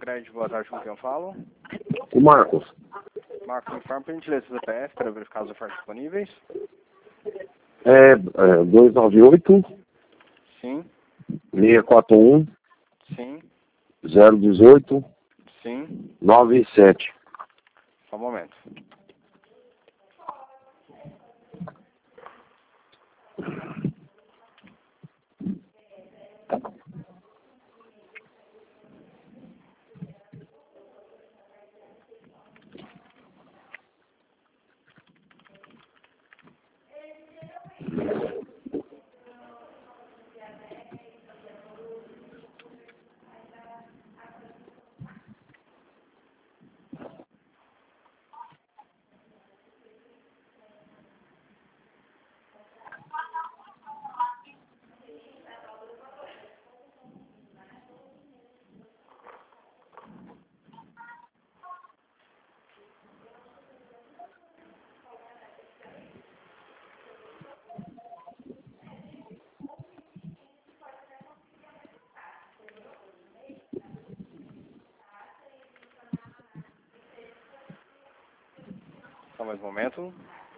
Crédito, boa tarde, com quem eu falo? O Marcos. Marcos, informe por gentileza do CPF para verificar as ofertas disponíveis. 298 Sim, 641 sim, 018 sim. 97. Só um momento. Só mais um momento.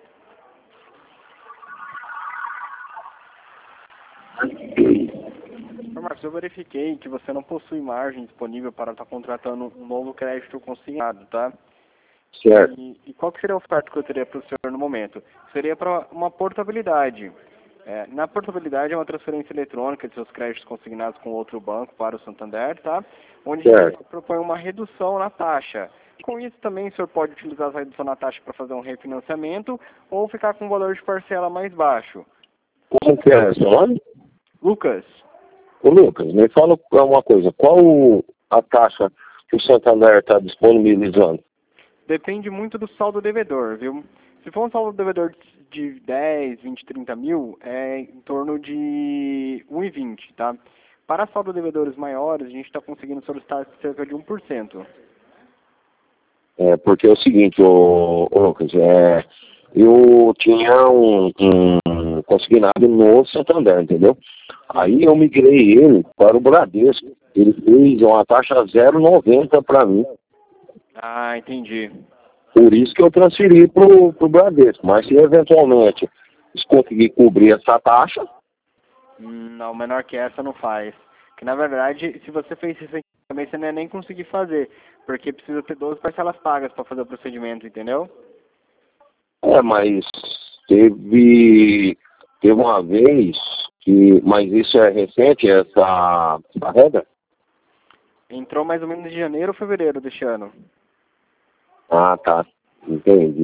Marcos, eu verifiquei que você não possui margem disponível para estar contratando um novo crédito consignado, tá? Certo. E qual que seria a oferta que eu teria para o senhor no momento? Seria para uma portabilidade. Na portabilidade é uma transferência eletrônica de seus créditos consignados com outro banco para o Santander, tá? Onde a gente propõe uma redução na taxa. Com isso também o senhor pode utilizar essa redução na taxa para fazer um refinanciamento ou ficar com um valor de parcela mais baixo. Como que é seu nome? Lucas, Ô Lucas, me fala uma coisa. Qual a taxa que o Santander está disponibilizando? depende muito do saldo devedor, viu? Se for um saldo devedor de 10, 20, 30 mil, é em torno de 1,20, tá? Para saldo devedores maiores, a gente está conseguindo solicitar cerca de 1%. Porque é o seguinte, ô Lucas, eu tinha um consignado no Santander, entendeu? Aí eu migrei ele para o Bradesco. Ele fez uma taxa 0,90 para mim. Ah, entendi. Por isso que eu transferi para o Bradesco. Mas se eventualmente eles conseguir cobrir essa taxa, Não, menor que essa não faz. Que na verdade, se você fez isso aqui também, você não ia nem conseguir fazer. Porque precisa ter 12 parcelas pagas para fazer o procedimento, entendeu? mas teve uma vez que, mas isso é recente, essa regra? Entrou mais ou menos em janeiro ou fevereiro deste ano. Ah, tá. Entendi.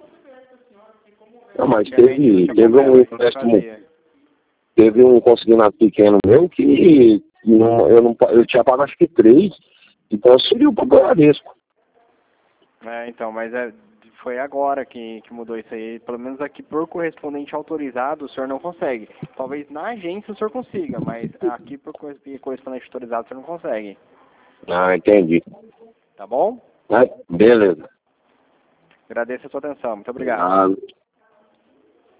Não, mas Antigamente não tinha teve problema, um a gente empréstimo, fazia. teve um consignado pequeno meu que eu tinha pago acho que 3 e transferiu para o Bradesco. Então, mas foi agora que mudou isso aí. Pelo menos aqui por correspondente autorizado o senhor não consegue. Talvez na agência o senhor consiga, mas aqui por correspondente autorizado o senhor não consegue. Ah, entendi. Tá bom? Beleza. Agradeço a sua atenção. Muito obrigado. Ah,